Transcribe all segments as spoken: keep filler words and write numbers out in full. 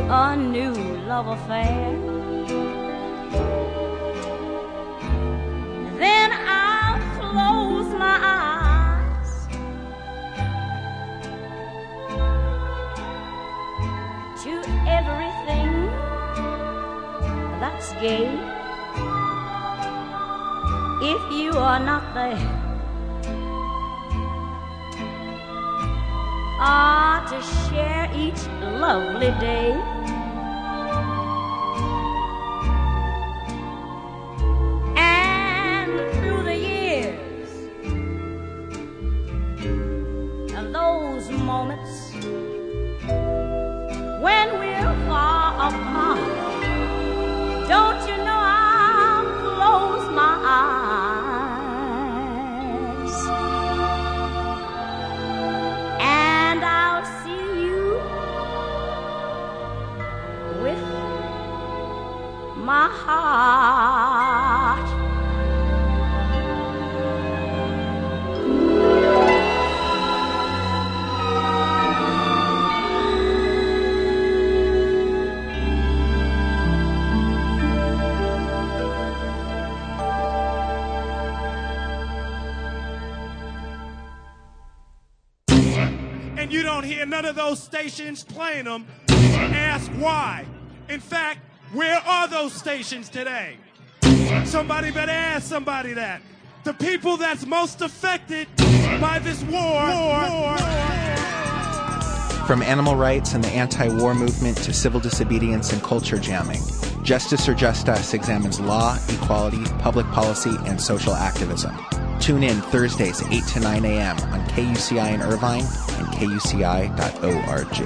a new love affair. Then I'll close my eyes to everything that's gay. If you are not there, ah, to share each lovely day. And through the years, and those moments when we're far apart, don't you know I'll close my eyes and I'll see you with my heart. And you don't hear none of those stations playing them, ask why. In fact, where are those stations today? Somebody better ask somebody that. The people that's most affected by this war. war, war. From animal rights and the anti-war movement to civil disobedience and culture jamming, Justice or Just Us examines law, equality, public policy, and social activism. Tune in Thursdays eight to nine a.m. on K U C I in Irvine and K U C I dot org.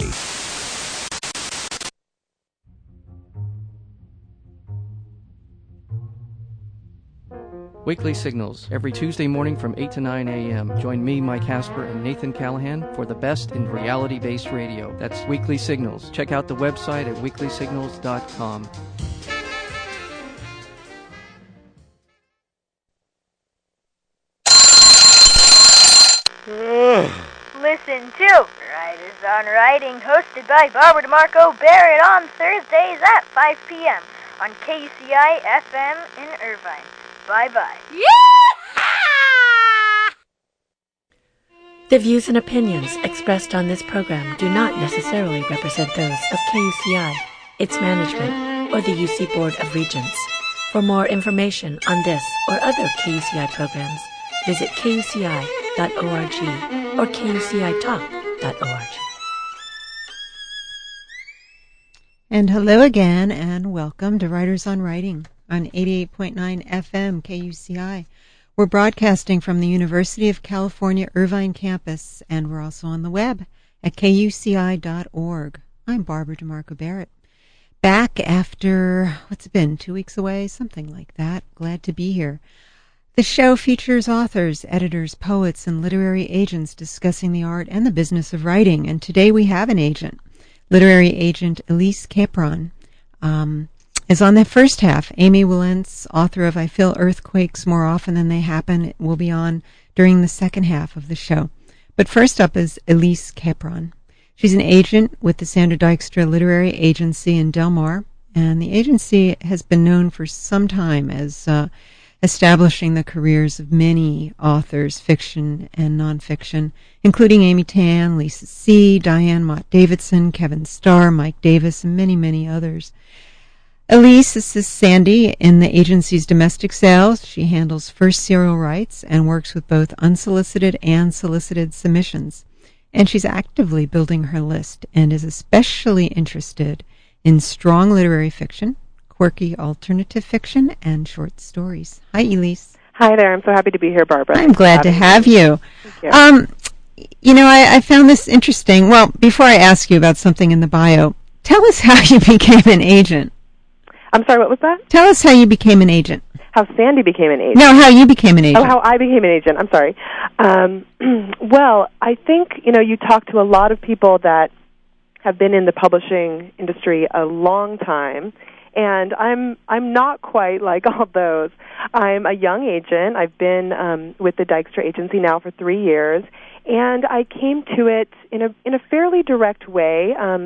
Weekly Signals, every Tuesday morning from eight to nine a.m. Join me, Mike Casper, and Nathan Callahan for the best in reality-based radio. That's Weekly Signals. Check out the website at weekly signals dot com. Listen to Writers on Writing, hosted by Barbara DeMarco Barrett on Thursdays at five p.m. on K U C I F M in Irvine. Bye-bye. Yee-haw! The views and opinions expressed on this program do not necessarily represent those of K U C I, its management, or the U C Board of Regents. For more information on this or other K U C I programs, visit K U C I dot org or K U C I talk dot org. And hello again, and welcome to Writers on Writing on eighty-eight point nine F M K U C I. We're broadcasting from the University of California Irvine campus, and we're also on the web at K U C I dot org. I'm Barbara DeMarco Barrett. Back after, what's it been, two weeks away? Something like that. Glad to be here. The show features authors, editors, poets, and literary agents discussing the art and the business of writing, and today we have an agent. Literary agent Elise Capron um, is on the first half. Amy Wilentz, author of I Feel Earthquakes More Often Than They Happen, will be on during the second half of the show. But first up is Elise Capron. She's an agent with the Sandra Dykstra Literary Agency in Del Mar, and the agency has been known for some time as uh, establishing the careers of many authors, fiction and nonfiction, including Amy Tan, Lisa C., Diane Mott Davidson, Kevin Starr, Mike Davis, and many, many others. Elise assists Sandy in the agency's domestic sales. She handles first serial rights and works with both unsolicited and solicited submissions. And she's actively building her list and is especially interested in strong literary fiction, quirky alternative fiction, and short stories. Hi, Elise. Hi there. I'm so happy to be here, Barbara. I'm glad to have you. Thank you. Um, you know, I, I found this interesting. Well, before I ask you about something in the bio, tell us how you became an agent. I'm sorry, what was that? Tell us how you became an agent. How Sandy became an agent. No, how you became an agent. Oh, how I became an agent. I'm sorry. Um, well, I think, you know, you talk to a lot of people that have been in the publishing industry a long time, and I'm I'm not quite like all those. I'm a young agent. I've been um, with the Dykstra Agency now for three years, and I came to it in a in a fairly direct way. Um,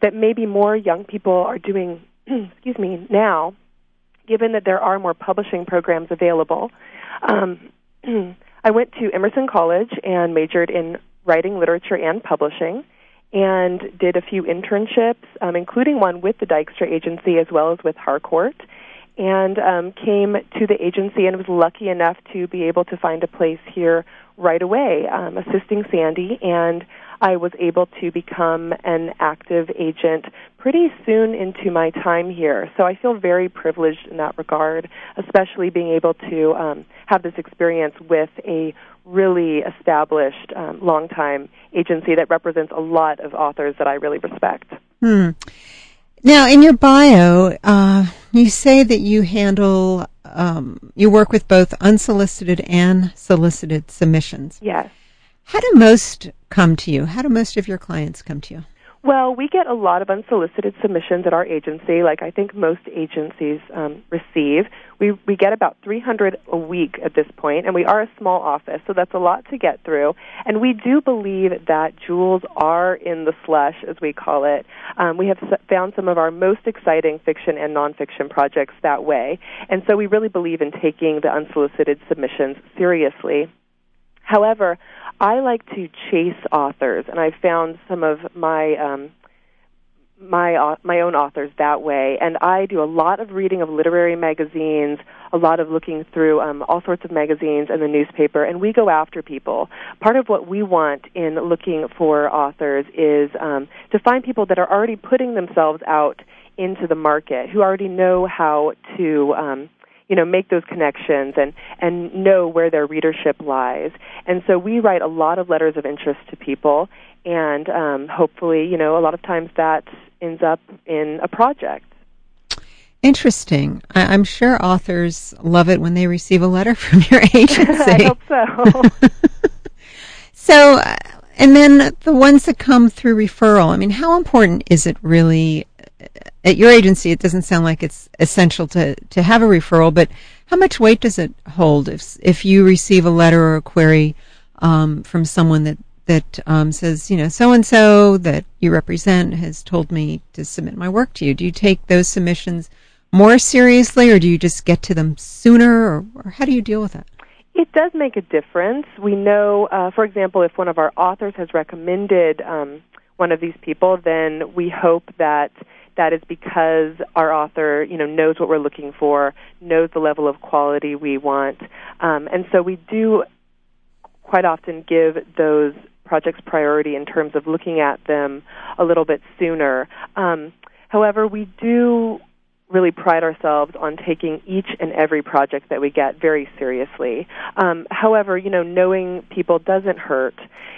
that maybe more young people are doing, excuse me, now, given that there are more publishing programs available. Um, I went to Emerson College and majored in writing, literature, and publishing, and did a few internships, um, including one with the Dykstra Agency as well as with Harcourt, and um, came to the agency and was lucky enough to be able to find a place here right away, um, assisting Sandy, and I was able to become an active agent pretty soon into my time here. So I feel very privileged in that regard, especially being able to um, have this experience with a really established, um, long-time agency that represents a lot of authors that I really respect. Hmm. Now, in your bio, uh, you say that you handle, um, you work with both unsolicited and solicited submissions. Yes. How do most come to you? How do most of your clients come to you? Well, we get a lot of unsolicited submissions at our agency, like I think most agencies um, receive. We we get about three hundred a week at this point, and we are a small office, so that's a lot to get through. And we do believe that jewels are in the slush, as we call it. Um, we have found some of our most exciting fiction and nonfiction projects that way, and so we really believe in taking the unsolicited submissions seriously. However, I like to chase authors, and I've found some of my um, my uh, my own authors that way. And I do a lot of reading of literary magazines, a lot of looking through um, all sorts of magazines and the newspaper, and we go after people. Part of what we want in looking for authors is um, to find people that are already putting themselves out into the market, who already know how to um, you know, make those connections and, and know where their readership lies. And so we write a lot of letters of interest to people, and um, hopefully, you know, a lot of times that ends up in a project. Interesting. I- I'm sure authors love it when they receive a letter from your agency. I hope so. So, uh, and then the ones that come through referral, I mean, how important is it really? At your agency, it doesn't sound like it's essential to, to have a referral, but how much weight does it hold if if you receive a letter or a query um, from someone that that um, says, you know, so and so that you represent has told me to submit my work to you? Do you take those submissions more seriously, or do you just get to them sooner, or, or how do you deal with that? It does make a difference. We know, uh, for example, if one of our authors has recommended um, one of these people, then we hope that that is because our author, you know, knows what we're looking for, knows the level of quality we want. Um, and so we do quite often give those projects priority in terms of looking at them a little bit sooner. Um, however, we do really pride ourselves on taking each and every project that we get very seriously. Um, however, you know, knowing people doesn't hurt.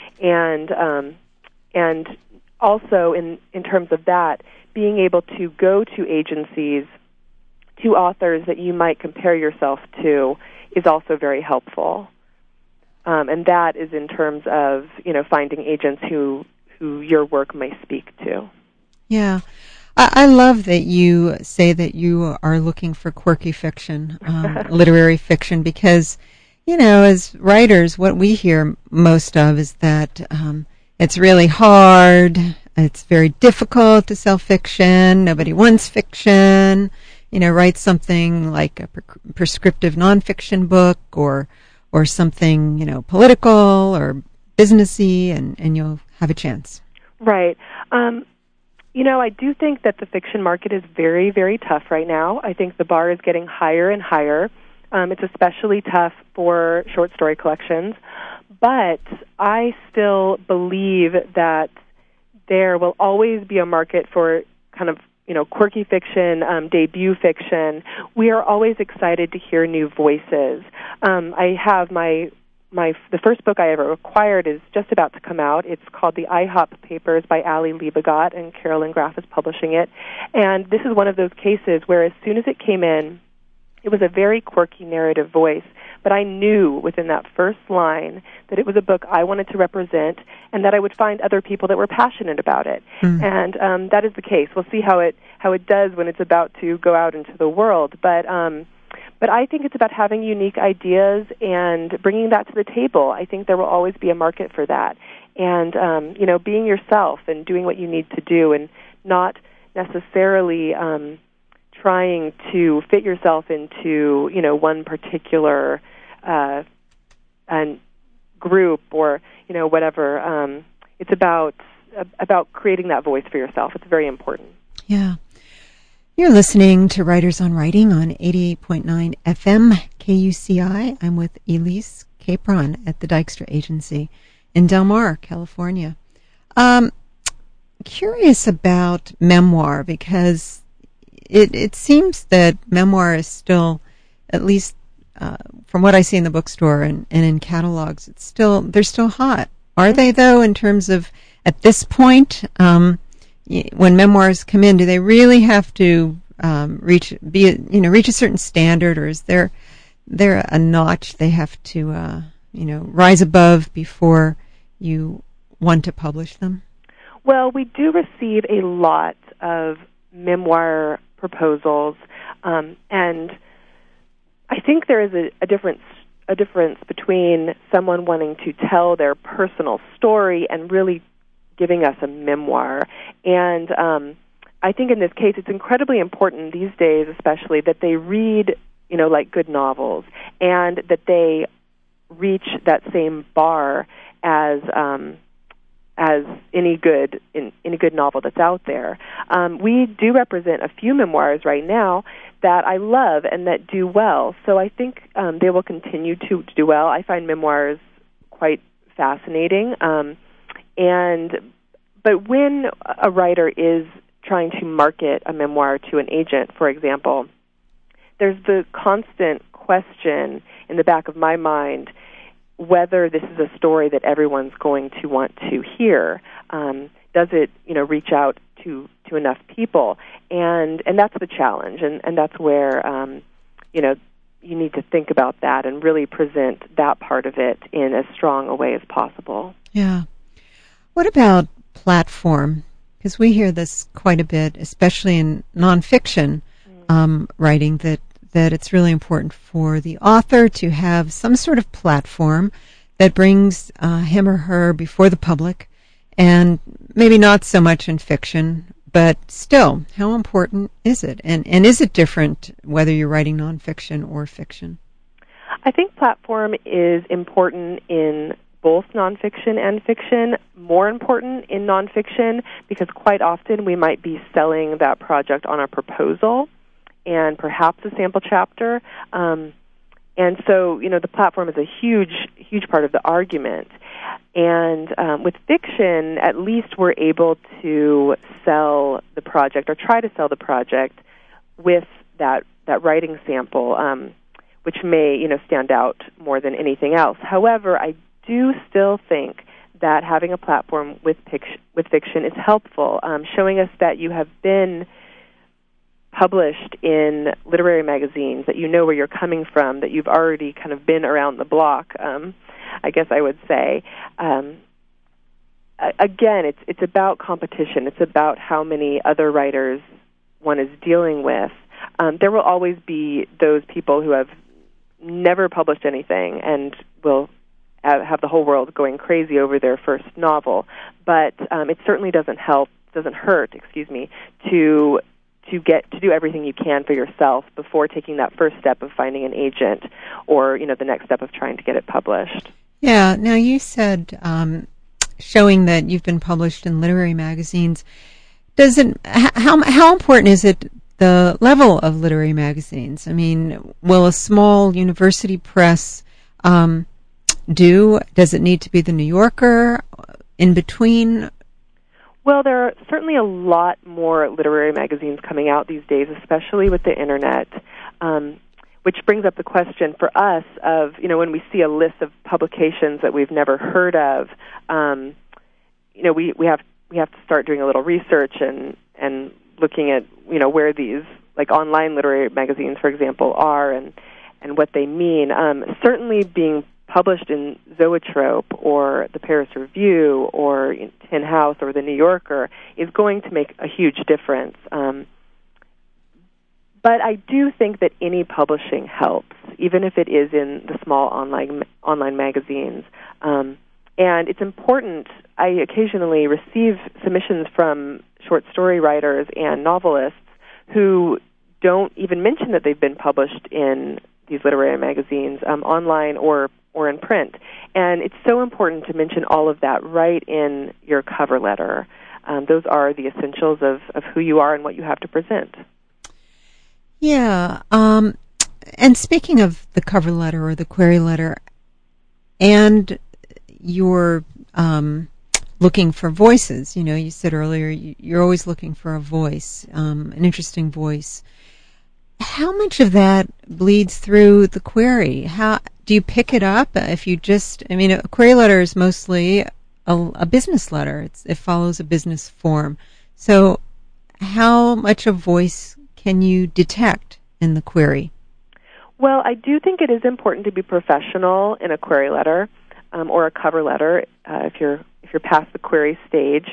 And um, and also in, in terms of that, being able to go to agencies, to authors that you might compare yourself to, is also very helpful. Um, and that is in terms of, you know, finding agents who who your work may speak to. Yeah. I, I love that you say that you are looking for quirky fiction, um, literary fiction, because, you know, as writers, what we hear most of is that um, it's really hard. It's very difficult to sell fiction. Nobody wants fiction. You know, write something like a pre- prescriptive nonfiction book or or something, you know, political or businessy, and, and you'll have a chance. Right. Um, you know, I do think that the fiction market is very, very tough right now. I think the bar is getting higher and higher. Um, it's especially tough for short story collections. But I still believe that there will always be a market for kind of, you know, quirky fiction, um, debut fiction. We are always excited to hear new voices. Um, I have my my the first book I ever acquired is just about to come out. It's called The IHOP Papers by Ali Liebegot, and Carolyn Graff is publishing it. And this is one of those cases where as soon as it came in, it was a very quirky narrative voice. But I knew within that first line that it was a book I wanted to represent, and that I would find other people that were passionate about it. Mm. And um, that is the case. We'll see how it how it does when it's about to go out into the world. But um, but I think it's about having unique ideas and bringing that to the table. I think there will always be a market for that. And um, you know, being yourself and doing what you need to do, and not necessarily um, trying to fit yourself into, you know, one particular uh, and group or, you know, whatever. Um, it's about uh, about creating that voice for yourself. It's very important. Yeah. You're listening to Writers on Writing on eighty-eight point nine F M K U C I. I'm with Elise Capron at the Dykstra Agency in Del Mar, California. Um, curious about memoir, because it, it seems that memoir is still, at least uh, from what I see in the bookstore and, and in catalogs, it's still they're still hot. Are they, though, in terms of, at this point, um, when memoirs come in, do they really have to um, reach be a, you know reach a certain standard, or is there there a notch they have to uh, you know rise above before you want to publish them? Well, we do receive a lot of memoir proposals, um, and I think there is a, a difference a difference between someone wanting to tell their personal story and really giving us a memoir. And um, I think in this case it's incredibly important these days especially that they read, you know, like good novels, and that they reach that same bar as um, as any good in, any good novel that's out there. Um, we do represent a few memoirs right now that I love and that do well, so I think um, they will continue to, to do well. I find memoirs quite fascinating. Um, And but when a writer is trying to market a memoir to an agent, for example, there's the constant question in the back of my mind whether this is a story that everyone's going to want to hear. Um, does it, you know, reach out to, to enough people? And and that's the challenge, and, and that's where um, you know you need to think about that and really present that part of it in as strong a way as possible. Yeah. What about platform? Because we hear this quite a bit, especially in nonfiction um, writing, that, that it's really important for the author to have some sort of platform that brings uh, him or her before the public, and maybe not so much in fiction, but still, how important is it? And, and is it different whether you're writing nonfiction or fiction? I think platform is important in both nonfiction and fiction, more important in nonfiction because quite often we might be selling that project on a proposal and perhaps a sample chapter. Um, and so, you know, the platform is a huge, huge part of the argument. And um, with fiction, at least we're able to sell the project or try to sell the project with that, that writing sample, um, which may, you know, stand out more than anything else. However, I do still think that having a platform with fiction, with fiction is helpful, um, showing us that you have been published in literary magazines, that you know where you're coming from, that you've already kind of been around the block, um, I guess I would say. Um, again, it's it's about competition. It's about how many other writers one is dealing with. Um, there will always be those people who have never published anything and will have the whole world going crazy over their first novel, but um, it certainly doesn't help, doesn't hurt, excuse me, to to get to do everything you can for yourself before taking that first step of finding an agent, or you know the next step of trying to get it published. Yeah. Now you said um, showing that you've been published in literary magazines. Does it? How how important is it? The level of literary magazines. I mean, will a small university press um, do? Does it need to be the New Yorker? In between? Well, there are certainly a lot more literary magazines coming out these days, especially with the internet, um, which brings up the question for us of, you know, when we see a list of publications that we've never heard of, um, you know, we, we have we have to start doing a little research and, and looking at, you know, where these, like online literary magazines, for example, are and, and what they mean. Um, certainly being published in Zoetrope or the Paris Review or Tin House or the New Yorker is going to make a huge difference. Um, but I do think that any publishing helps, even if it is in the small online online magazines. Um, and it's important. I occasionally receive submissions from short story writers and novelists who don't even mention that they've been published in these literary magazines, um, online or, or in print. And it's so important to mention all of that right in your cover letter. Um, those are the essentials of, of who you are and what you have to present. Yeah. Um, and speaking of the cover letter or the query letter, and you're um, looking for voices, you know, you said earlier you're always looking for a voice, um, an interesting voice. How much of that bleeds through the query? How do you pick it up if you just, I mean, a query letter is mostly a, a business letter. It's, it follows a business form. So how much of voice can you detect in the query? Well, I do think it is important to be professional in a query letter um, or a cover letter uh, if you're if you're past the query stage.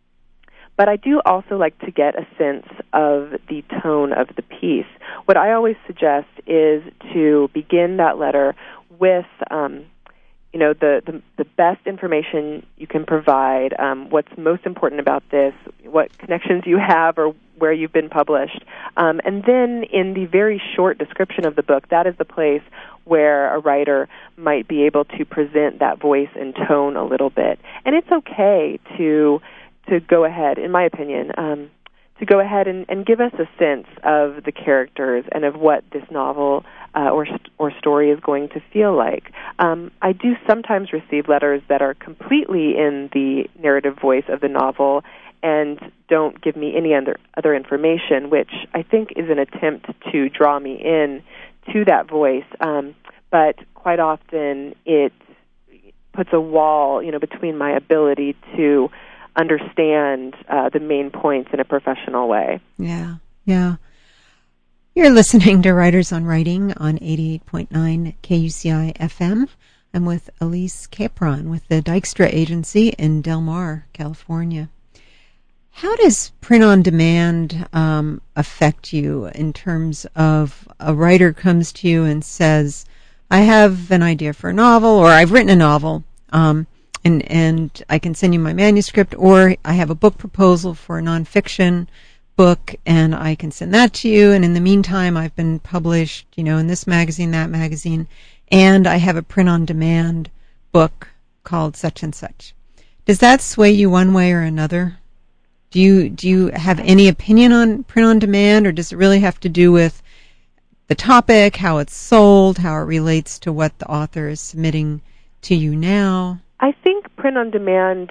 But I do also like to get a sense of the tone of the piece. What I always suggest is to begin that letter with, um, you know, the, the, the best information you can provide, um, what's most important about this, what connections you have or where you've been published. Um, and then in the very short description of the book, that is the place where a writer might be able to present that voice and tone a little bit. And it's okay to to go ahead, in my opinion, um, to go ahead and, and give us a sense of the characters and of what this novel uh, or or story is going to feel like. Um, I do sometimes receive letters that are completely in the narrative voice of the novel and don't give me any other, other information, which I think is an attempt to draw me in to that voice. Um, but quite often it puts a wall, you know, between my ability to understand uh, the main points in a professional way. Yeah, yeah. You're listening to Writers on Writing on eighty-eight point nine K U C I F M. I'm with Elise Capron with the Dykstra Agency in Del Mar, California. How does print-on-demand um, affect you in terms of a writer comes to you and says, I have an idea for a novel, or I've written a novel, um, And, and I can send you my manuscript, or I have a book proposal for a nonfiction book, and I can send that to you. And in the meantime, I've been published, you know, in this magazine, that magazine, and I have a print-on-demand book called such and such. Does that sway you one way or another? Do you do you have any opinion on print-on-demand, or does it really have to do with the topic, how it's sold, how it relates to what the author is submitting to you now? I think print-on-demand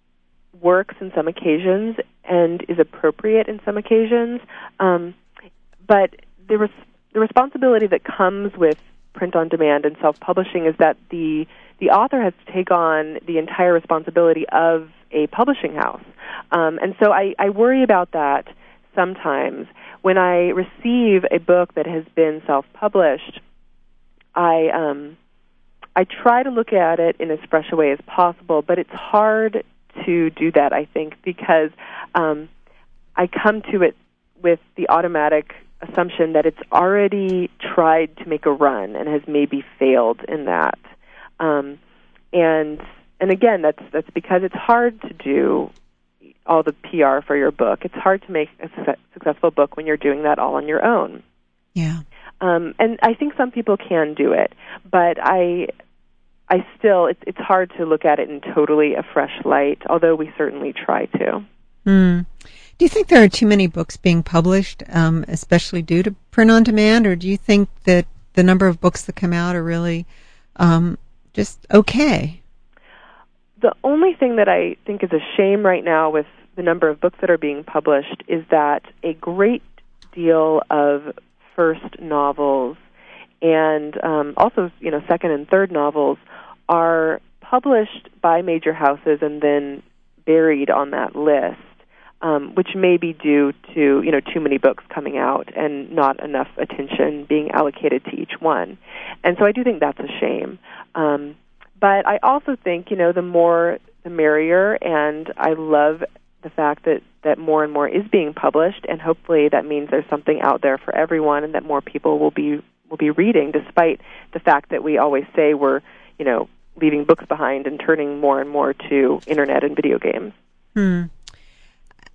works in some occasions and is appropriate in some occasions, um, but the, res- the responsibility that comes with print-on-demand and self-publishing is that the the author has to take on the entire responsibility of a publishing house. Um, and so I, I worry about that sometimes. When I receive a book that has been self-published, I... Um, I try to look at it in as fresh a way as possible, but it's hard to do that, I think, because um, I come to it with the automatic assumption that it's already tried to make a run and has maybe failed in that. Um, and and again, that's that's because it's hard to do all the P R for your book. It's hard to make a su- successful book when you're doing that all on your own. Yeah. Um, and I think some people can do it, but I, I still, it's, it's hard to look at it in totally a fresh light, although we certainly try to. Mm. Do you think there are too many books being published, um, especially due to print-on-demand, or do you think that the number of books that come out are really um, just okay? The only thing that I think is a shame right now with the number of books that are being published is that a great deal of first novels and um, also, you know, second and third novels are published by major houses and then buried on that list, um, which may be due to, you know, too many books coming out and not enough attention being allocated to each one. And so I do think that's a shame. Um, but I also think, you know, the more the merrier, and I love the fact that, that more and more is being published, and hopefully that means there's something out there for everyone and that more people will be will be reading, despite the fact that we always say we're, you know, leaving books behind and turning more and more to internet and video games. Hmm.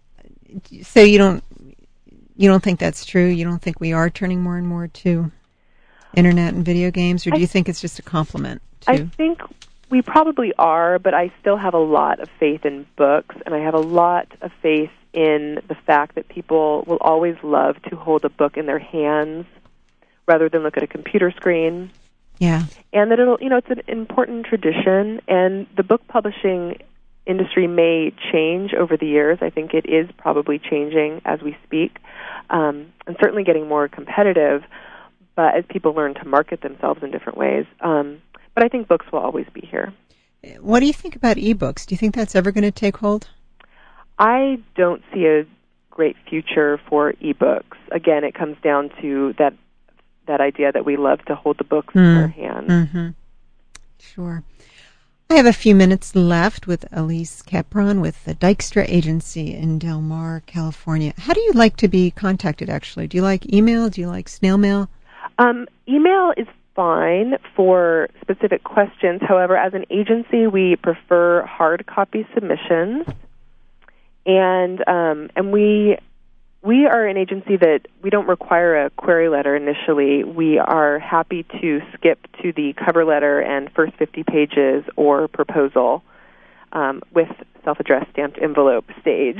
so you don't you don't think that's true? You don't think we are turning more and more to internet and video games, or do I, you think it's just a complement to? I think we probably are, but I still have a lot of faith in books, and I have a lot of faith in the fact that people will always love to hold a book in their hands rather than look at a computer screen. Yeah. And that it'll, you know, it's an important tradition, and the book publishing industry may change over the years. I think it is probably changing as we speak, um, and certainly getting more competitive, but as people learn to market themselves in different ways. Um, but I think books will always be here. What do you think about ebooks? Do you think that's ever going to take hold? I don't see a great future for ebooks. Again, it comes down to that that idea that we love to hold the books mm. in our hands. Mm-hmm. Sure. I have a few minutes left with Elise Capron with the Dykstra Agency in Del Mar, California. How do you like to be contacted, actually? Do you like email? Do you like snail mail? Um, email is fine for specific questions. However, as an agency, we prefer hard copy submissions. And um, and we we are an agency that we don't require a query letter initially. We are happy to skip to the cover letter and first fifty pages or proposal um, with self-addressed stamped envelope stage.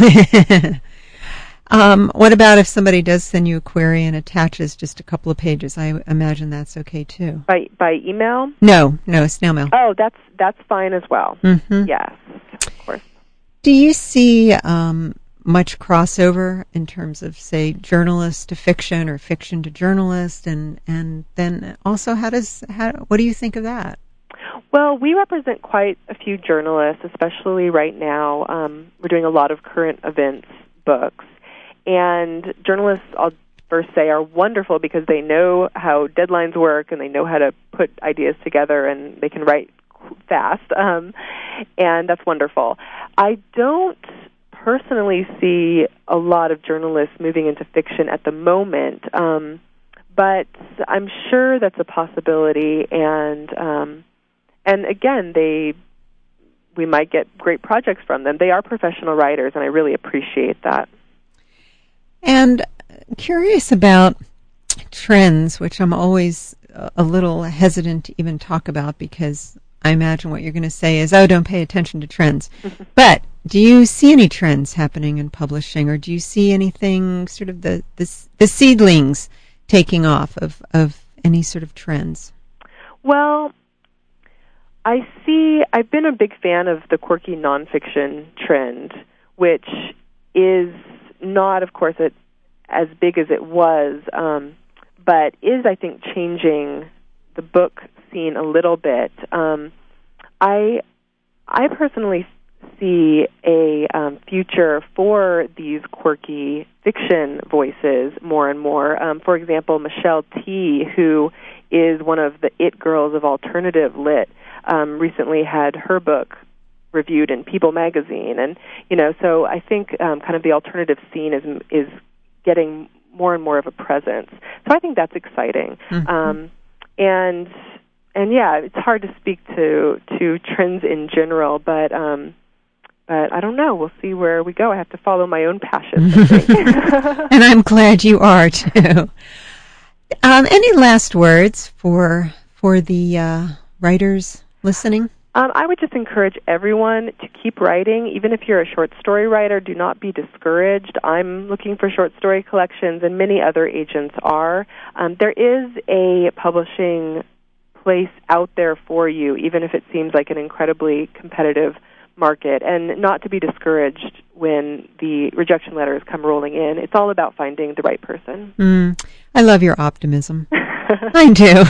um, what about if somebody does send you a query and attaches just a couple of pages? I imagine that's okay too. By by email? No, no, snail mail. Oh, that's that's fine as well. Mm-hmm. Yes, of course. Do you see um, much crossover in terms of, say, journalist to fiction or fiction to journalist, and, and then also how does how what do you think of that? Well, we represent quite a few journalists, especially right now. Um, we're doing a lot of current events books, and journalists, I'll first say, are wonderful because they know how deadlines work and they know how to put ideas together, and they can write fast, um, and that's wonderful. I don't personally see a lot of journalists moving into fiction at the moment, um, but I'm sure that's a possibility, and um, and again, they we might get great projects from them. They are professional writers, and I really appreciate that. And curious about trends, which I'm always a little hesitant to even talk about because I imagine what you're going to say is, oh, don't pay attention to trends. But do you see any trends happening in publishing, or do you see anything, sort of the the, the seedlings taking off of, of any sort of trends? Well, I see, I've been a big fan of the quirky nonfiction trend, which is not, of course, it, as big as it was, um, but is, I think, changing the book scene a little bit. Um, I I personally see a um, future for these quirky fiction voices more and more. Um, for example, Michelle T., who is one of the it girls of alternative lit, um, recently had her book reviewed in People magazine, and you know, so I think um, kind of the alternative scene is is getting more and more of a presence. So I think that's exciting. Mm-hmm. Um, and and yeah, it's hard to speak to to trends in general, but um, but I don't know. We'll see where we go. I have to follow my own passions, I think. And I'm glad you are too. Um, any last words for for the uh, writers listening? Um, I would just encourage everyone to keep writing. Even if you're a short story writer, do not be discouraged. I'm looking for short story collections, and many other agents are. Um, there is a publishing place out there for you, even if it seems like an incredibly competitive market, and not to be discouraged when the rejection letters come rolling in. It's all about finding the right person. Mm, I love your optimism. I do.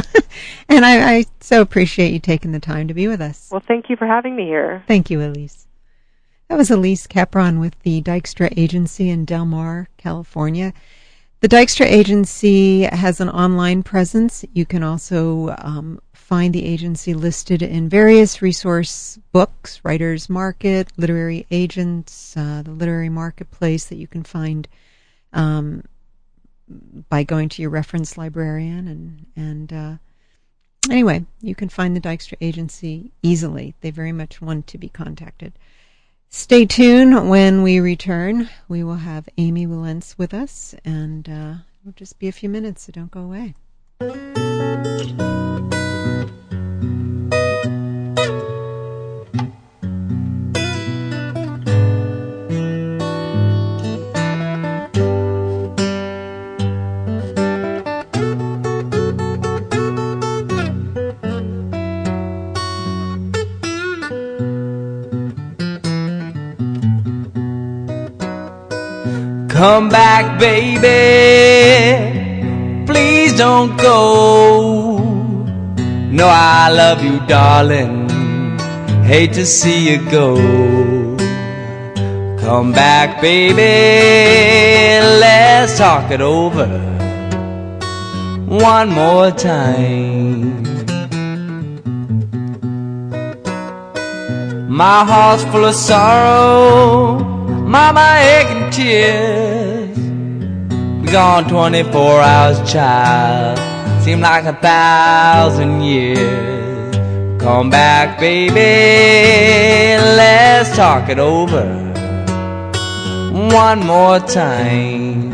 And I, I so appreciate you taking the time to be with us. Well, thank you for having me here. Thank you, Elise. That was Elise Capron with the Dykstra Agency in Del Mar, California. The Dykstra Agency has an online presence. You can also um, find the agency listed in various resource books, Writers Market, Literary Agents, uh, the Literary Marketplace that you can find um, by going to your reference librarian. And, and uh, anyway, you can find the Dykstra Agency easily. They very much want to be contacted. Stay tuned. When we return, we will have Amy Willence with us, and uh, it'll just be a few minutes, so don't go away. Come back, baby, please don't go. No, I love you, darling, hate to see you go. Come back, baby, let's talk it over one more time. My heart's full of sorrow, mama aching tears. Be gone twenty-four hours, child, seem like a thousand years. Come back, baby, let's talk it over one more time.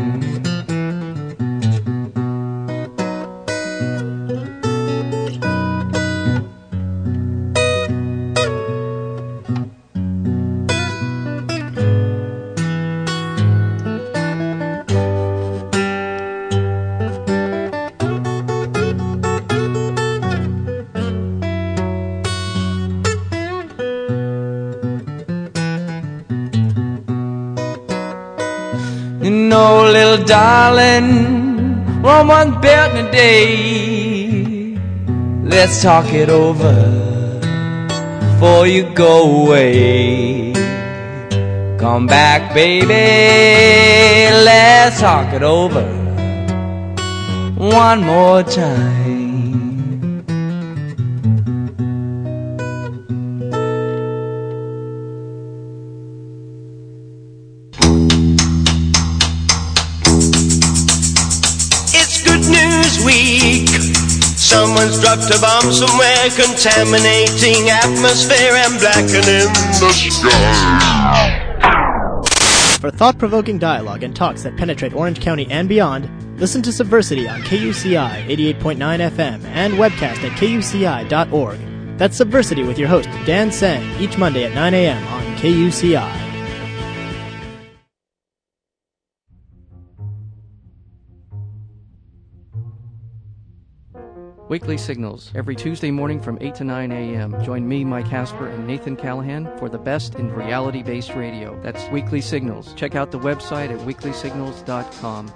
No, little darling, Rome wasn't built in a day. Let's talk it over before you go away. Come back, baby, let's talk it over one more time. Someone's dropped a bomb somewhere, contaminating atmosphere and blackening the sky. For thought-provoking dialogue and talks that penetrate Orange County and beyond, listen to Subversity on K U C I eighty-eight point nine F M and webcast at K U C I dot org. That's Subversity with your host, Dan Sang, each Monday at nine a.m. on K U C I. Weekly Signals, every Tuesday morning from eight to nine a.m. Join me, Mike Casper, and Nathan Callahan for the best in reality-based radio. That's Weekly Signals. Check out the website at weekly signals dot com.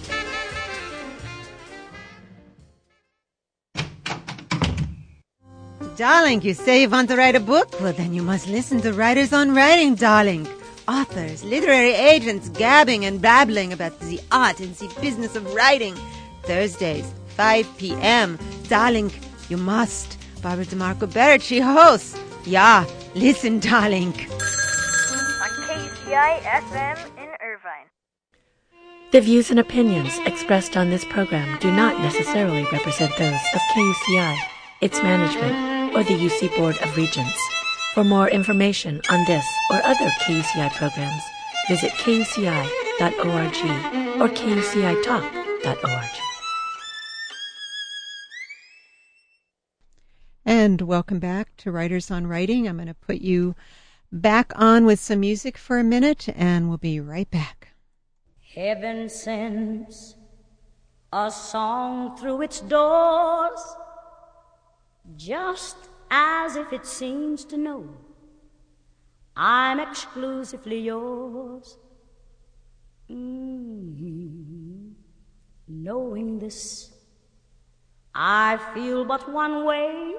Darling, you say you want to write a book? Well, then you must listen to Writers on Writing, darling. Authors, literary agents gabbing and babbling about the art and the business of writing. Thursdays, five p.m. Darling, you must. Barbara DeMarco Barrett, she hosts. Yeah, listen, darling. On K U C I F M in Irvine. The views and opinions expressed on this program do not necessarily represent those of K U C I, its management, or the U C Board of Regents. For more information on this or other K U C I programs, visit K U C I dot org or K U C I talk dot org. And welcome back to Writers on Writing. I'm going to put you back on with some music for a minute, and we'll be right back. Heaven sends a song through its doors, just as if it seems to know I'm exclusively yours. Mm-hmm. Knowing this, I feel but one way.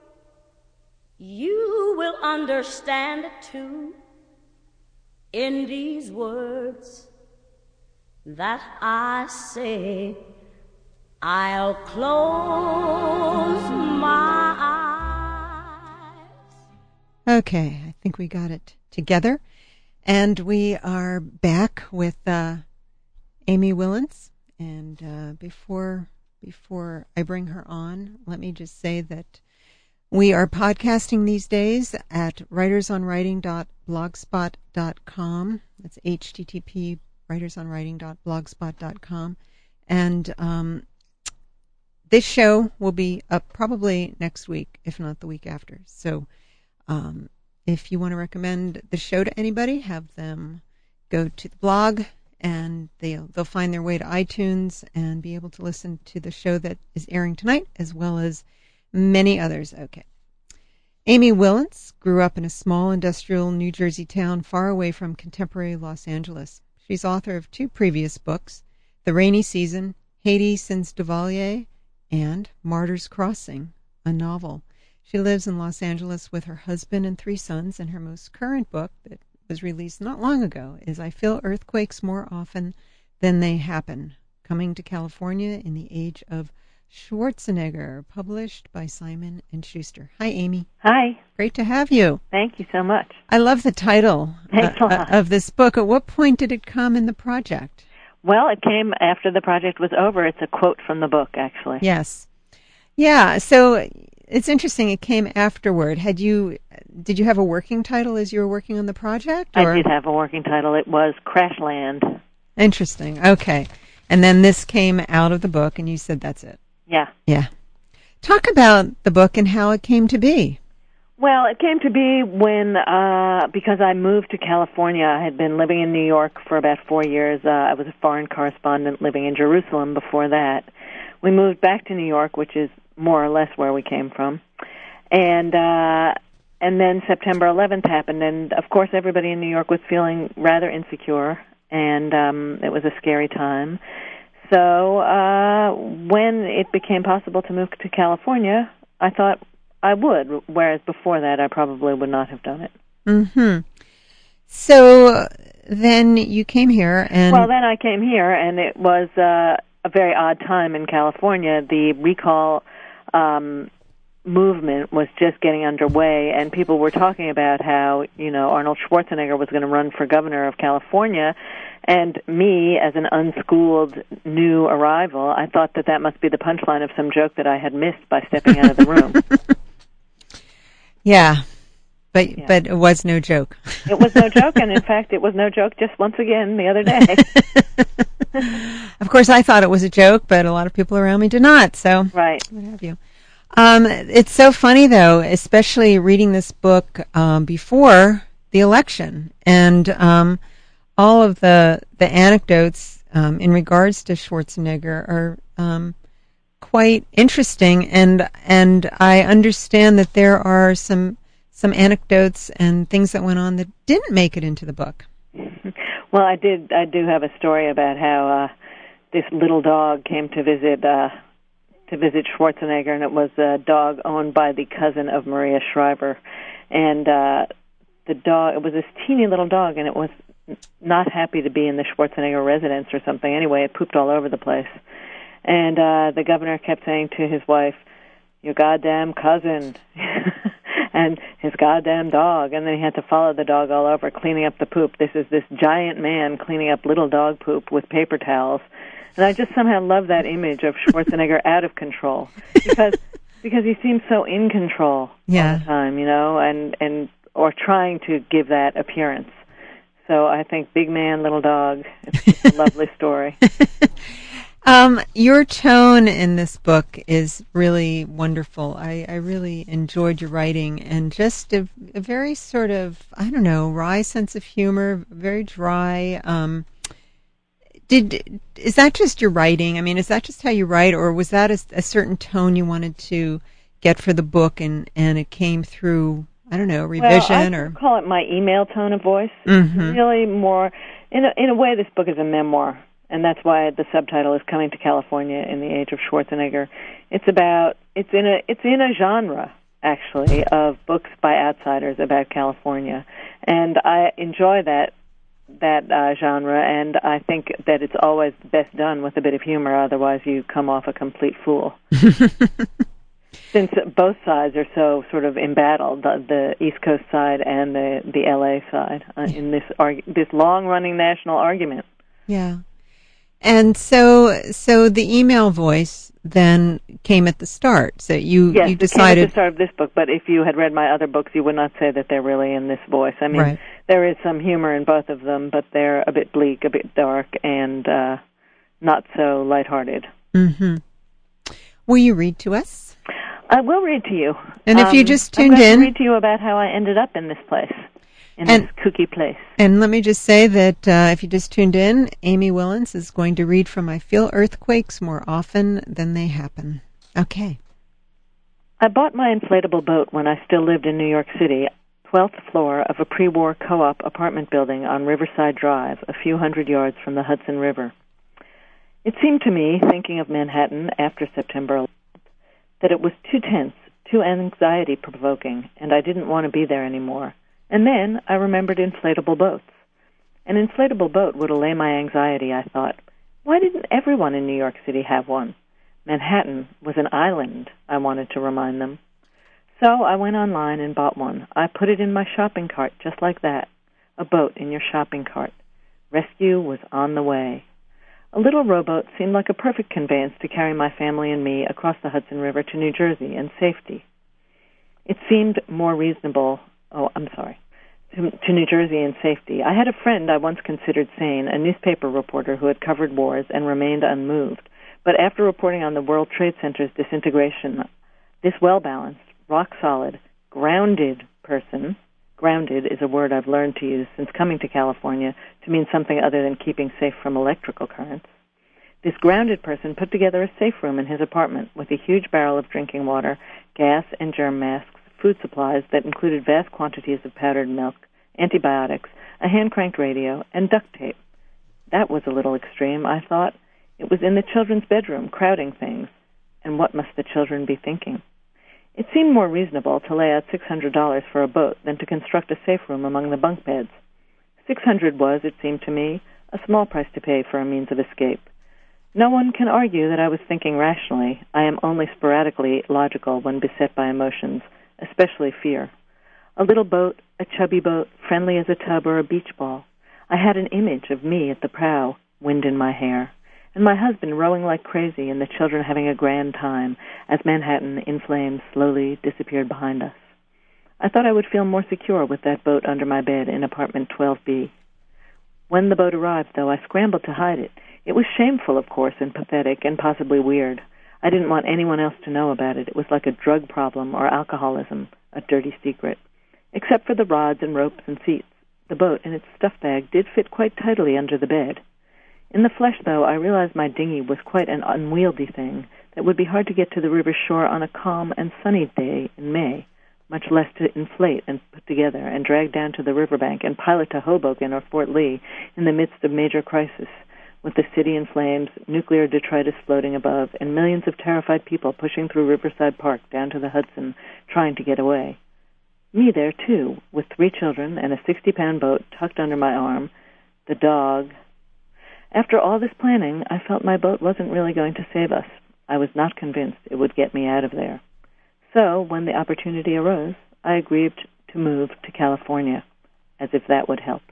You will understand it too in these words that I say. I'll close my eyes. Okay, I think we got it together. And we are back with uh, Amy Willence. And uh, before before I bring her on, let me just say that We are podcasting these days at writers on writing dot blogspot dot com. That's H T T P writers on writing dot blogspot dot com. And um, this show will be up probably next week, if not the week after. So um, if you want to recommend the show to anybody, have them go to the blog, and they'll, they'll find their way to iTunes and be able to listen to the show that is airing tonight, as well as many others. Okay. Amy Willence grew up in a small industrial New Jersey town far away from contemporary Los Angeles. She's author of two previous books, The Rainy Season, Haiti Since Duvalier, and Martyrs Crossing, a novel. She lives in Los Angeles with her husband and three sons, and her most current book that was released not long ago is I Feel Earthquakes More Often Than They Happen, Coming to California in the Age of Schwarzenegger, published by Simon and Schuster. Hi, Amy. Hi. Great to have you. Thank you so much. I love the title uh, of this book. At what point did it come in the project? Well, it came after the project was over. It's a quote from the book, actually. Yes. Yeah, so it's interesting. It came afterward. Had you, did you have a working title as you were working on the project? Or? I did have a working title. It was Crashland. Interesting. Okay. And then this came out of the book, and you said that's it. Yeah. Yeah. Talk about the book and how it came to be. Well, it came to be when, uh, because I moved to California. I had been living in New York for about four years. Uh, I was a foreign correspondent living in Jerusalem before that. We moved back to New York, which is more or less where we came from. And, uh, and then September eleventh happened, and of course everybody in New York was feeling rather insecure, and um, it was a scary time. So uh, when it became possible to move to California, I thought I would, whereas before that I probably would not have done it. Mm-hmm. So then you came here, and... Well, then I came here, and it was uh, a very odd time in California. The recall um, movement was just getting underway, and people were talking about how, you know, Arnold Schwarzenegger was going to run for governor of California. And me, as an unschooled new arrival, I thought that that must be the punchline of some joke that I had missed by stepping out of the room. Yeah, but yeah. but it was no joke. It was no joke, and in fact, it was no joke just once again the other day. Of course, I thought it was a joke, but a lot of people around me did not, so right. What have you. Um, it's so funny, though, especially reading this book um, before the election, and... Um, all of the the anecdotes um, in regards to Schwarzenegger are um, quite interesting, and and I understand that there are some some anecdotes and things that went on that didn't make it into the book. Well, I did. I do have a story about how uh, this little dog came to visit uh, to visit Schwarzenegger, and it was a dog owned by the cousin of Maria Shriver, and uh, the dog. It was this teeny little dog, and it was not happy to be in the Schwarzenegger residence or something. Anyway, it pooped all over the place. And uh, the governor kept saying to his wife, your goddamn cousin, and his goddamn dog. And then he had to follow the dog all over, cleaning up the poop. This is this giant man cleaning up little dog poop with paper towels. And I just somehow love that image of Schwarzenegger out of control, because because he seems so in control yeah. all the time, you know, and, and or trying to give that appearance. So I think big man, little dog. It's just a lovely story. Um, your tone in this book is really wonderful. I, I really enjoyed your writing, and just a, a very sort of, I don't know, wry sense of humor, very dry. Um, did is that just your writing? I mean, is that just how you write, or was that a, a certain tone you wanted to get for the book, and, and it came through, I don't know, revision? Well, I or call it my email tone of voice. Mm-hmm. It's really more, in a, in a way, this book is a memoir, and that's why the subtitle is Coming to California in the Age of Schwarzenegger. It's about, it's in a, it's in a genre, actually, of books by outsiders about California, and I enjoy that that uh, genre, and I think that it's always best done with a bit of humor, otherwise you come off a complete fool. Since both sides are so sort of embattled, the, the East Coast side and the, the L A side, uh, in this argu- this long-running national argument. Yeah. And so, so the email voice then came at the start. So you, yes, you it decided came at the start of this book. But if you had read my other books, you would not say that they're really in this voice. I mean, right. there is some humor in both of them, but they're a bit bleak, a bit dark, and uh, not so lighthearted. Mm-hmm. Will you read to us? I will read to you. And if um, you just tuned I'm going in, to read to you about how I ended up in this place. In and, this kooky place. And let me just say that uh, if you just tuned in, Amy Willens is going to read from I Feel Earthquakes More Often Than They Happen. Okay. I bought my inflatable boat when I still lived in New York City, twelfth floor of a pre-war co-op apartment building on Riverside Drive, a few hundred yards from the Hudson River. It seemed to me, thinking of Manhattan after September eleventh, that it was too tense, too anxiety-provoking, and I didn't want to be there anymore. And then I remembered inflatable boats. An inflatable boat would allay my anxiety, I thought. Why didn't everyone in New York City have one? Manhattan was an island, I wanted to remind them. So I went online and bought one. I put it in my shopping cart, just like that. A boat in your shopping cart. Rescue was on the way. A little rowboat seemed like a perfect conveyance to carry my family and me across the Hudson River to New Jersey in safety. It seemed more reasonable... Oh, I'm sorry. To, to New Jersey in safety. I had a friend I once considered sane, a newspaper reporter who had covered wars and remained unmoved. But after reporting on the World Trade Center's disintegration, this well-balanced, rock-solid, grounded person, grounded is a word I've learned to use since coming to California to mean something other than keeping safe from electrical currents. This grounded person put together a safe room in his apartment with a huge barrel of drinking water, gas and germ masks, food supplies that included vast quantities of powdered milk, antibiotics, a hand-cranked radio, and duct tape. That was a little extreme, I thought. It was in the children's bedroom, crowding things. And what must the children be thinking? It seemed more reasonable to lay out six hundred dollars for a boat than to construct a safe room among the bunk beds. six hundred dollars was, it seemed to me, a small price to pay for a means of escape. No one can argue that I was thinking rationally. I am only sporadically logical when beset by emotions, especially fear. A little boat, a chubby boat, friendly as a tub or a beach ball. I had an image of me at the prow, wind in my hair, and my husband rowing like crazy and the children having a grand time as Manhattan, in flames, slowly disappeared behind us. I thought I would feel more secure with that boat under my bed in apartment twelve B. When the boat arrived, though, I scrambled to hide it. It was shameful, of course, and pathetic, and possibly weird. I didn't want anyone else to know about it. It was like a drug problem or alcoholism, a dirty secret. Except for the rods and ropes and seats, the boat and its stuff bag did fit quite tidily under the bed. In the flesh, though, I realized my dinghy was quite an unwieldy thing that would be hard to get to the river shore on a calm and sunny day in May, much less to inflate and put together and drag down to the riverbank and pilot to Hoboken or Fort Lee in the midst of major crisis, with the city in flames, nuclear detritus floating above, and millions of terrified people pushing through Riverside Park down to the Hudson, trying to get away. Me there, too, with three children and a sixty-pound boat tucked under my arm, the dog. After all this planning, I felt my boat wasn't really going to save us. I was not convinced it would get me out of there. So, when the opportunity arose, I agreed to move to California, as if that would help.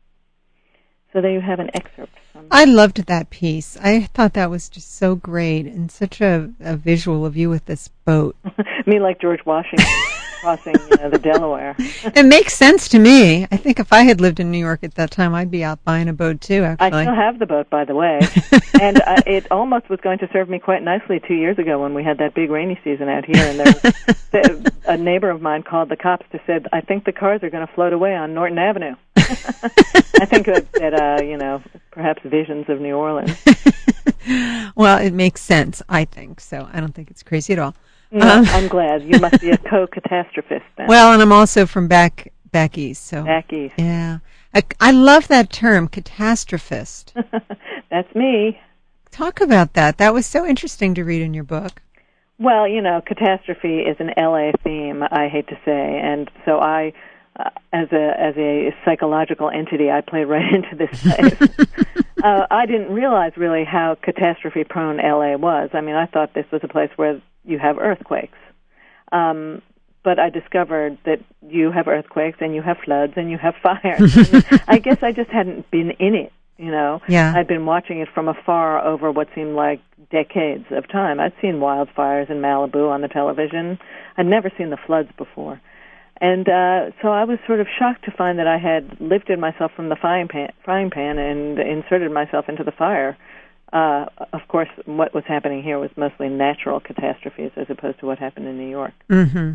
So there you have an excerpt. From I loved that piece. I thought that was just so great and such a, a visual of you with this boat. Me like George Washington crossing you know, the Delaware. It makes sense to me. I think if I had lived in New York at that time, I'd be out buying a boat too, actually. I still have the boat, by the way. and uh, it almost was going to serve me quite nicely two years ago when we had that big rainy season out here. And there was, a neighbor of mine called the cops to said, I think the cars are going to float away on Norton Avenue. I think that, that uh, you know, perhaps visions of New Orleans. Well, it makes sense, I think. So I don't think it's crazy at all. No, um, I'm glad. You must be a co-catastrophist then. Well, and I'm also from back back east. So back east. Yeah. I, I love that term, catastrophist. That's me. Talk about that. That was so interesting to read in your book. Well, you know, catastrophe is an L A theme, I hate to say, and so I, uh, as a as a psychological entity, I played right into this place. uh, I didn't realize really how catastrophe-prone L A was. I mean, I thought this was a place where you have earthquakes. Um, but I discovered that you have earthquakes and you have floods and you have fires. I guess I just hadn't been in it you know. Yeah. I'd been watching it from afar over what seemed like decades of time. I'd seen wildfires in Malibu on the television. I'd never seen the floods before. And uh, so I was sort of shocked to find that I had lifted myself from the frying pan, frying pan and inserted myself into the fire. Uh, of course, what was happening here was mostly natural catastrophes as opposed to what happened in New York. Mm-hmm.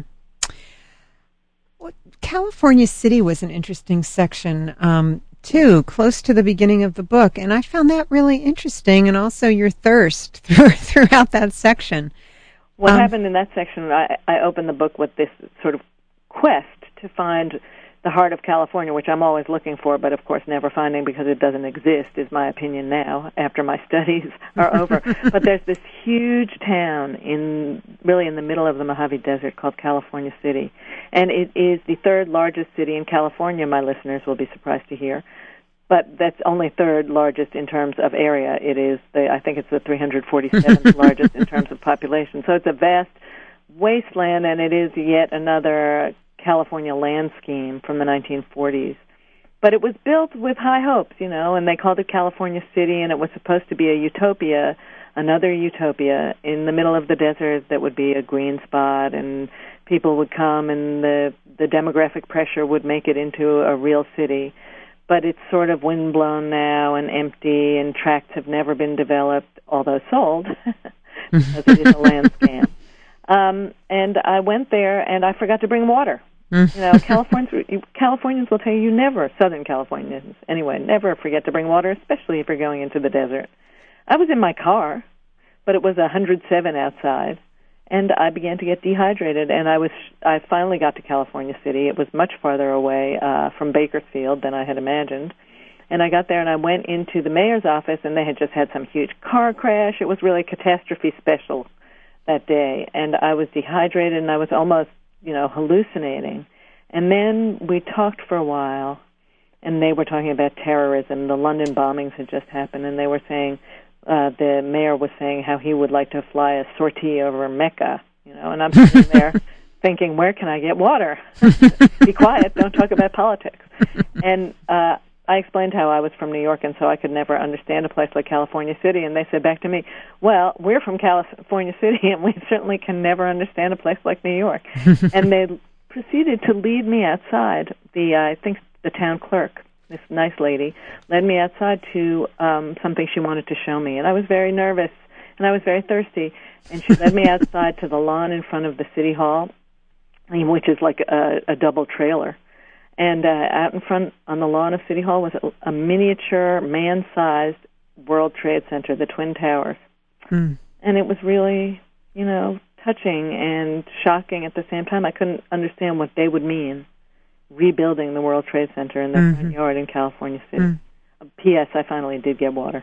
Well, California City was an interesting section, um, too, close to the beginning of the book, and I found that really interesting, and also your thirst through, throughout that section. What um, happened in that section, I, I opened the book with this sort of quest to find the heart of California, which I'm always looking for, but of course never finding because it doesn't exist, is my opinion now, after my studies are over. But there's this huge town in really in the middle of the Mojave Desert called California City. And it is the third largest city in California, my listeners will be surprised to hear. But that's only third largest in terms of area. It is, the, I think it's the three hundred forty-seventh largest in terms of population. So it's a vast wasteland, and it is yet another California land scheme from the nineteen forties. But it was built with high hopes, you know, and they called it California City, and it was supposed to be a utopia, another utopia in the middle of the desert that would be a green spot, and people would come, and the, the demographic pressure would make it into a real city. But it's sort of windblown now and empty, and tracts have never been developed, although sold, because it is a land scam. Um, and I went there, and I forgot to bring water. You know, Californians, Californians will tell you, you never, Southern Californians anyway, never forget to bring water, especially if you're going into the desert. I was in my car, but it was one hundred seven outside, and I began to get dehydrated, and I was, I finally got to California City. It was much farther away uh, from Bakersfield than I had imagined. And I got there, and I went into the mayor's office, and they had just had some huge car crash. It was really catastrophe special that day, and I was dehydrated, and I was almost, you know, hallucinating. And then we talked for a while, and they were talking about terrorism. The London bombings had just happened, and they were saying, uh, the mayor was saying how he would like to fly a sortie over Mecca, you know, and I'm sitting there thinking, where can I get water? Be quiet, don't talk about politics. And uh, I explained how I was from New York, and so I could never understand a place like California City, and they said back to me, well, we're from California City, and we certainly can never understand a place like New York. And they proceeded to lead me outside. The uh, I think the town clerk, this nice lady, led me outside to um, something she wanted to show me, and I was very nervous, and I was very thirsty, and she led me outside to the lawn in front of the city hall, which is like a, a double trailer. And uh, out in front on the lawn of City Hall was a, a miniature, man-sized World Trade Center, the Twin Towers. Mm. And it was really, you know, touching and shocking at the same time. I couldn't understand what they would mean, rebuilding the World Trade Center in their Mm-hmm. front yard in California City. Mm. P S. I finally did get water.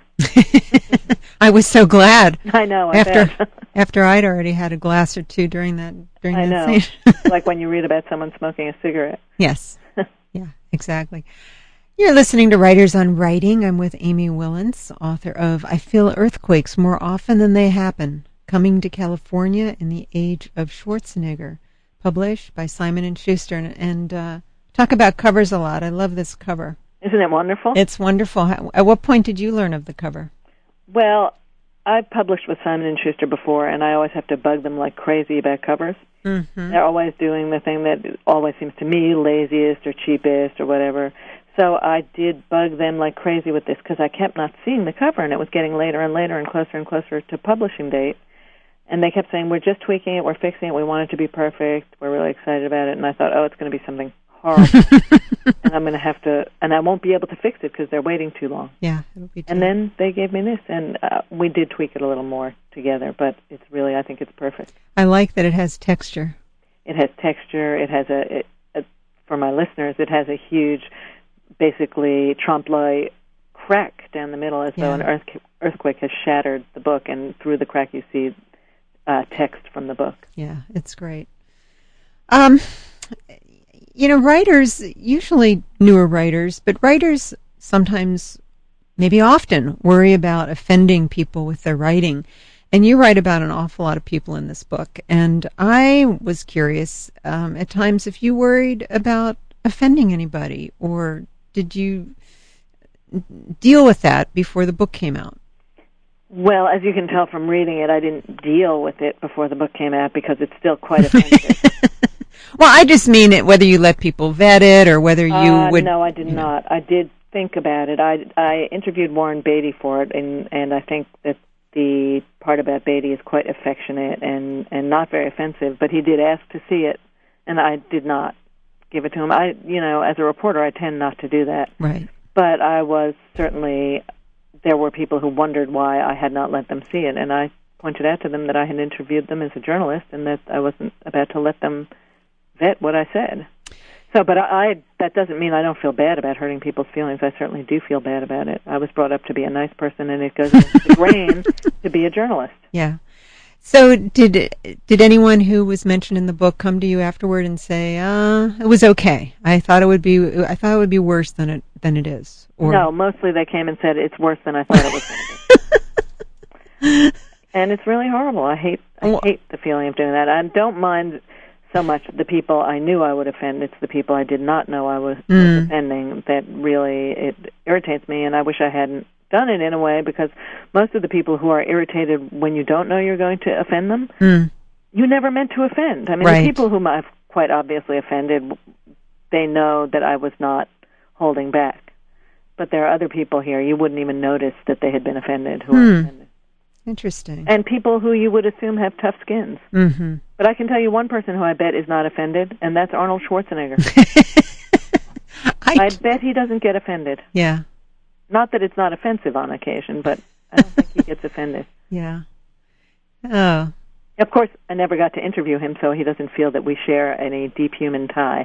I was so glad. I know. I after bet. after I'd already had a glass or two during that during I that know. scene. Like when you read about someone smoking a cigarette. Yes. Yeah, exactly. You're listening to Writers on Writing. I'm with Amy Willens, author of I Feel Earthquakes More Often Than They Happen, Coming to California in the Age of Schwarzenegger, published by Simon and Schuster. And, and uh, talk about covers a lot. I love this cover. Isn't it wonderful? It's wonderful. How, at what point did you learn of the cover? Well, I've published with Simon and Schuster before, and I always have to bug them like crazy about covers. Mm-hmm. They're always doing the thing that always seems to me laziest or cheapest or whatever. So I did bug them like crazy with this because I kept not seeing the cover, and it was getting later and later and closer and closer to publishing date. And they kept saying, we're just tweaking it, we're fixing it, we want it to be perfect, we're really excited about it. And I thought, oh, it's going to be something horrible. And I'm going to have to, and I won't be able to fix it because they're waiting too long. Yeah, it'll be too And then they gave me this, and uh, we did tweak it a little more together, but it's really, I think it's perfect. I like that it has texture. It has texture. It has a, it, a for my listeners, it has a huge, basically, trompe-l'oeil crack down the middle as Yeah. though an earth, earthquake has shattered the book, and through the crack you see uh, text from the book. Yeah, it's great. Um, you know, writers, usually newer writers, but writers sometimes, maybe often, worry about offending people with their writing. And you write about an awful lot of people in this book. And I was curious, um, at times, if you worried about offending anybody, or did you deal with that before the book came out? Well, as you can tell from reading it, I didn't deal with it before the book came out because it's still quite offensive. Well, I just mean it, whether you let people vet it or whether you uh, would... No, I did you know. not. I did think about it. I, I interviewed Warren Beatty for it, and, and I think that the part about Beatty is quite affectionate and, and not very offensive, but he did ask to see it, and I did not give it to him. I, you know, as a reporter, I tend not to do that. Right. But I was certainly... There were people who wondered why I had not let them see it, and I pointed out to them that I had interviewed them as a journalist and that I wasn't about to let them vet what I said. So, but I, I that doesn't mean I don't feel bad about hurting people's feelings. I certainly do feel bad about it. I was brought up to be a nice person, and it goes against the grain to be a journalist. Yeah. So did did anyone who was mentioned in the book come to you afterward and say, uh, it was okay? I thought it would be I thought it would be worse than it than it is. Or... No, mostly they came and said it's worse than I thought it was going to be. And it's really horrible. I hate I hate the feeling of doing that. I don't mind so much the people I knew I would offend. It's the people I did not know I was, mm. was offending that really it irritates me, and I wish I hadn't done it in a way, because most of the people who are irritated when you don't know you're going to offend them, mm. you never meant to offend. I mean, right. the people whom I've quite obviously offended, they know that I was not holding back. But there are other people here, you wouldn't even notice that they had been offended, who mm. are offended. Interesting. And people who you would assume have tough skins. Mm-hmm. But I can tell you one person who I bet is not offended, and that's Arnold Schwarzenegger. I, I bet he doesn't get offended. Yeah. Not that it's not offensive on occasion, but I don't think he gets offended. Yeah. Oh. Of course, I never got to interview him, so he doesn't feel that we share any deep human tie.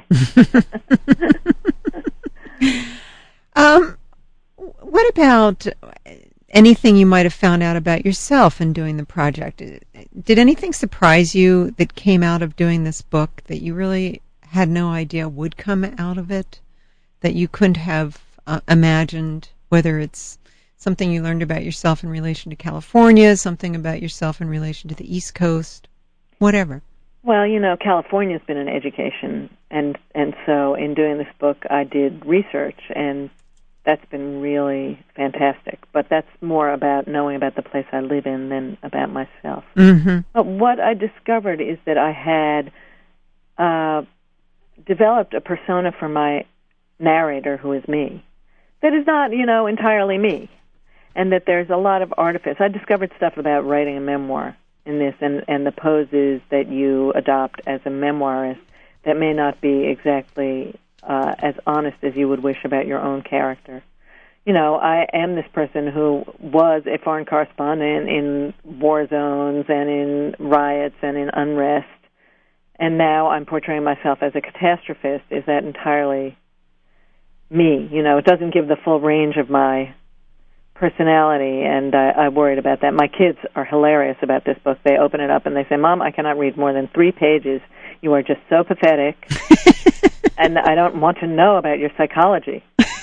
um, what about anything you might have found out about yourself in doing the project? Did anything surprise you that came out of doing this book that you really had no idea would come out of it, that you couldn't have uh, imagined? Whether it's something you learned about yourself in relation to California, something about yourself in relation to the East Coast, whatever. Well, you know, California's been an education, and and so in doing this book, I did research, and that's been really fantastic. But that's more about knowing about the place I live in than about myself. Mm-hmm. But what I discovered is that I had uh, developed a persona for my narrator, who is me, that is not, you know, entirely me, and that there's a lot of artifice. I discovered stuff about writing a memoir in this, and, and the poses that you adopt as a memoirist that may not be exactly uh, as honest as you would wish about your own character. You know, I am this person who was a foreign correspondent in war zones and in riots and in unrest, and now I'm portraying myself as a catastrophist. Is that entirely me? You know, it doesn't give the full range of my personality, and I, I worried about that. My kids are hilarious about this book. They open it up and they say, "Mom, I cannot read more than three pages. You are just so pathetic, and I don't want to know about your psychology."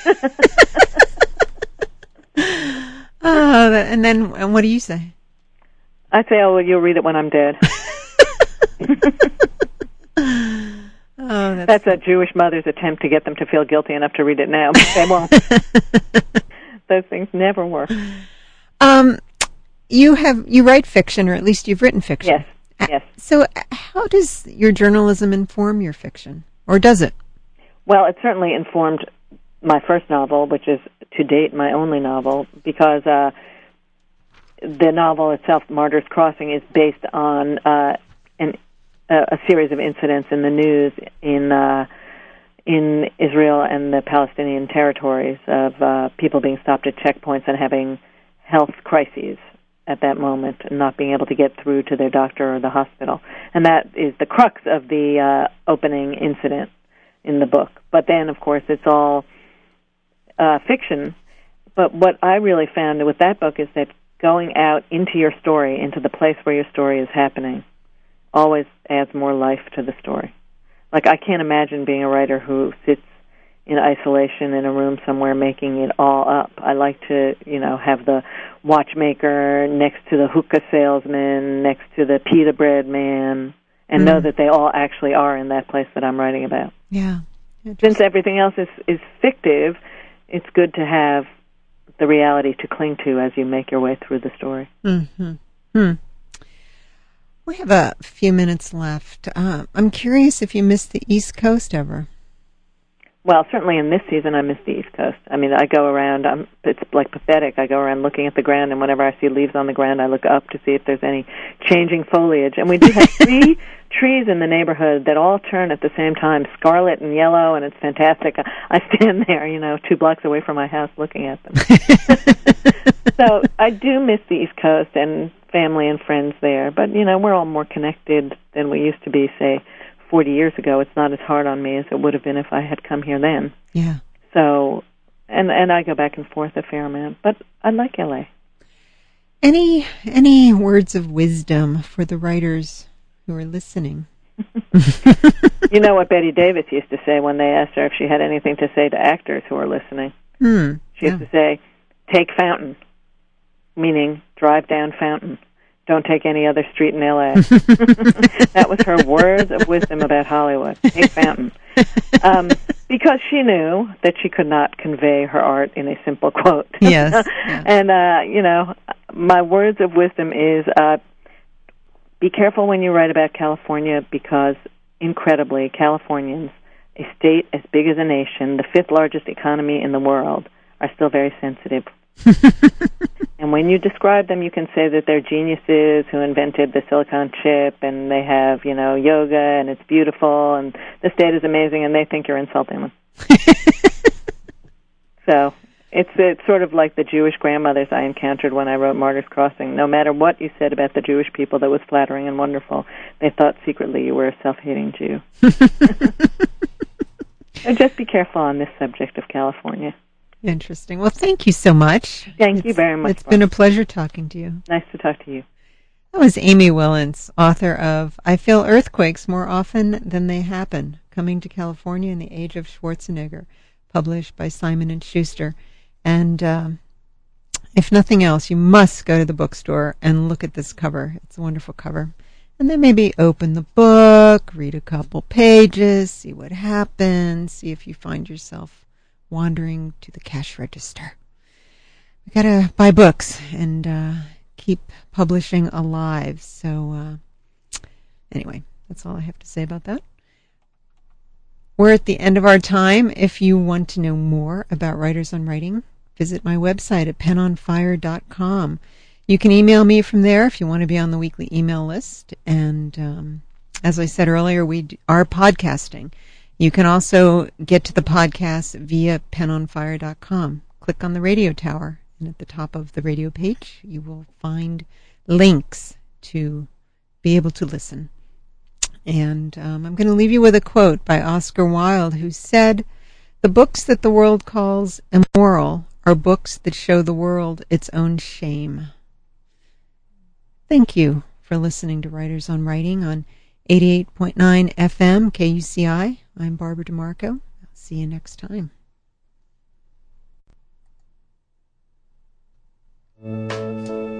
Oh, and then and what do you say? I say, "Oh, well, you'll read it when I'm dead." Oh, that's, that's a Jewish mother's attempt to get them to feel guilty enough to read it now, but they won't. Those things never work. Um, you have you write fiction, or at least you've written fiction. Yes. Yes. So, how does your journalism inform your fiction, or does it? Well, it certainly informed my first novel, which is to date my only novel, because uh, the novel itself, Martyrs Crossing, is based on uh, an a series of incidents in the news in uh, in Israel and the Palestinian territories of uh, people being stopped at checkpoints and having health crises at that moment and not being able to get through to their doctor or the hospital. And that is the crux of the uh, opening incident in the book. But then, of course, it's all uh, fiction. But what I really found with that book is that going out into your story, into the place where your story is happening, always adds more life to the story. Like, I can't imagine being a writer who sits in isolation in a room somewhere making it all up. I like to, you know, have the watchmaker next to the hookah salesman, next to the pita bread man, and mm. know that they all actually are in that place that I'm writing about. Yeah. Since everything else is, is fictive, it's good to have the reality to cling to as you make your way through the story. Mm-hmm. Hmm. We have a few minutes left. Uh, I'm curious if you missed the East Coast ever. Well, certainly in this season, I miss the East Coast. I mean, I go around, I'm, it's like pathetic. I go around looking at the ground, and whenever I see leaves on the ground, I look up to see if there's any changing foliage. And we do have three trees in the neighborhood that all turn at the same time, scarlet and yellow, and it's fantastic. I stand there, you know, two blocks away from my house looking at them. So I do miss the East Coast and family and friends there. But, you know, we're all more connected than we used to be, say, forty years ago. It's not as hard on me as it would have been if I had come here then. Yeah. So, and and I go back and forth a fair amount, but I like L A. Any any words of wisdom for the writers who are listening? You know what Betty Davis used to say when they asked her if she had anything to say to actors who are listening? Hmm. She used yeah. to say, "Take Fountain," meaning drive down Fountain. Don't take any other street in L A. That was her words of wisdom about Hollywood. Take Fountain. Um, because she knew that she could not convey her art in a simple quote. Yes. Yeah. And, uh, you know, my words of wisdom is uh, be careful when you write about California because, incredibly, Californians, a state as big as a nation, the fifth largest economy in the world, are still very sensitive. And when you describe them, you can say that they're geniuses who invented the silicon chip, and they have, you know, yoga, and it's beautiful, and the state is amazing, and they think you're insulting them. So it's it's sort of like the Jewish grandmothers I encountered when I wrote Martyrs Crossing. No matter what you said about the Jewish people that was flattering and wonderful, they thought secretly you were a self-hating Jew. So just be careful on this subject of California. Interesting. Well, thank you so much. Thank it's, you very much. It's Barbara. Been a pleasure talking to you. Nice to talk to you. That was Amy Willens, author of I Feel Earthquakes More Often Than They Happen, Coming to California in the Age of Schwarzenegger, published by Simon and Schuster. And um, if nothing else, you must go to the bookstore and look at this cover. It's a wonderful cover. And then maybe open the book, read a couple pages, see what happens, see if you find yourself wandering to the cash register. We gotta buy books and uh, keep publishing alive. So uh, anyway, that's all I have to say about that. We're at the end of our time. If you want to know more about Writers on Writing, visit my website at pen on fire dot com. You can email me from there if you want to be on the weekly email list. And um, as I said earlier, we are podcasting. You can also get to the podcast via pen on fire dot com. Click on the radio tower, and at the top of the radio page, you will find links to be able to listen. And um, I'm going to leave you with a quote by Oscar Wilde, who said, "The books that the world calls immoral are books that show the world its own shame." Thank you for listening to Writers on Writing on eighty-eight point nine F M K U C I. I'm Barbara DeMarco. I'll see you next time.